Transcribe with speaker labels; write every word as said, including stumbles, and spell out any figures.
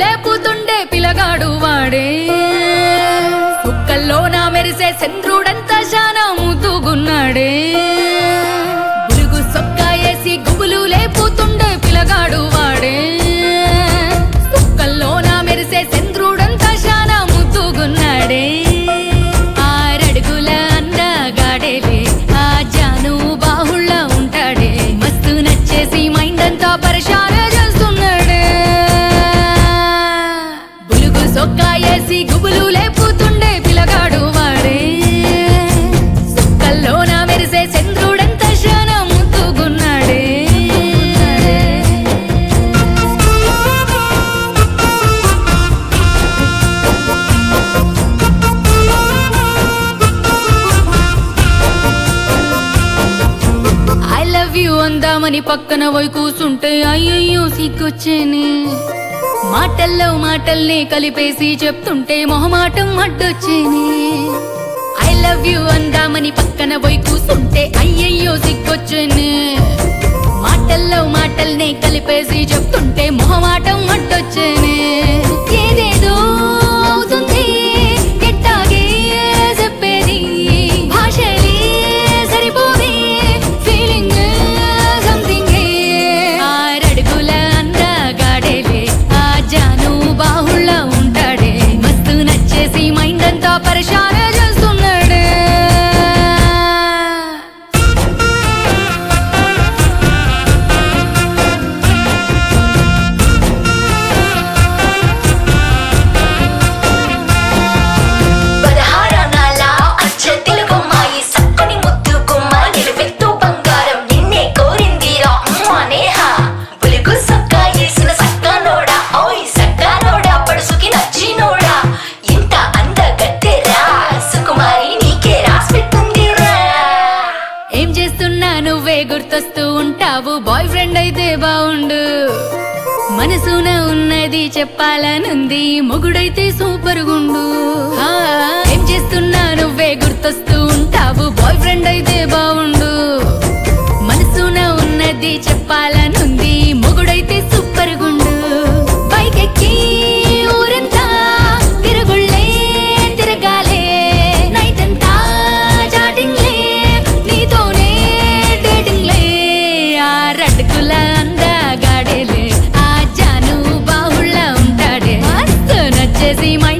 Speaker 1: లేపుతుండే పిలగాడు వాడే సుక్కల్లో నా మెరిసే చంద్రుడంతా శానా ముద్దుగున్నాడే బులుగు సొక్కా వేసి గుబులు లేపుతుండే పిలగాడు వాడే సుక్కల్లో నా మెరిసే చంద్రుడంతా శానా ముద్దుగున్నాడే ఆరడుగుల అందగాడేలే ఆ జాను బాహుళ్ళ ఉంటాడే మస్తు నచ్చేసి మైండ్ అంతా పరిశాన చేస్తున్నాడే బులుగు సొక్కా వేసి గుబులు లేపుతుండే పిలగాడు వాడే సుక్కల్లో నా మెరిసే చంద్రుడంతా శానా ముద్దుగున్నాడే ఐ లవ్ యూ అందామని పక్కన పోయి కూసుంటే అయ్యయ్యో సిగ్గొచ్చేనే మాటల్లో మాటల్ని కలిపేసి చెప్తుంటే మొహమాటం అడ్డొచ్చేనే ఐ లవ్ యూ అందామని పక్కన పోయి కూసుంటే అయ్యయ్యో సిగ్గొచ్చేనే మాటల్లో మాటల్ని కలిపేసి చెప్తుంటే మొహమాటం అడ్డొచ్చేనే ఏదేదో అవుతుంది ఎట్టాగే చెప్పేది భాషలే సరిపోవే ఫీలింగ్ సంథింగ్ ఆరడుగుల అందగాడేలే ఆ జాను బాహుళ్ళ ఉంటాడే మస్తు నచ్చేసి మైండ్ అంతా పరిశాన చేస్తున్నాడే
Speaker 2: పదహారణాల అచ్చ తెలుగమ్మాయి సక్కని ముద్దు గుమ్మ నిలువెత్తు బంగారం ఎన్నే కోరిందిరా అమ్మ నేహ బులుగు సక్క వేసిన సక్కనోడా ఓయ్ సక్కనోడా పడుసుకి నచ్చినోడా ఇంత అందగత్తెరా సుకుమారి నీకే రాసి పెట్టుందిరా
Speaker 1: ఏం చేస్తున్నా నువ్వే గుర్తొస్తూ ఉంటావు బాయ్ ఫ్రెండ్ అయితే బావుండు మనసున ఉన్నది చెప్పాలనుంది మొగుడైతే సూపర్ గుండు ఆ, ఏం చేస్తున్నా నువ్వే గుర్తొస్తూ ఉంటావు బాయ్ ఫ్రెండ్ అయితే బావుండు మనసున ఉన్నది చెప్పాలనుంది మొగుడైతే సూపర్ గుండు బైకెక్కి ఊరంతా తిరుగుళ్ళే తిరగాలే నైట్ అంతా చాటింగ్లే నీతోనే డేటింగ్లే ఆ రడ్కుల అందగాడేలే ఆ జాను బాహుళ్ళ ఉంటాడే మస్తు నచ్చేసి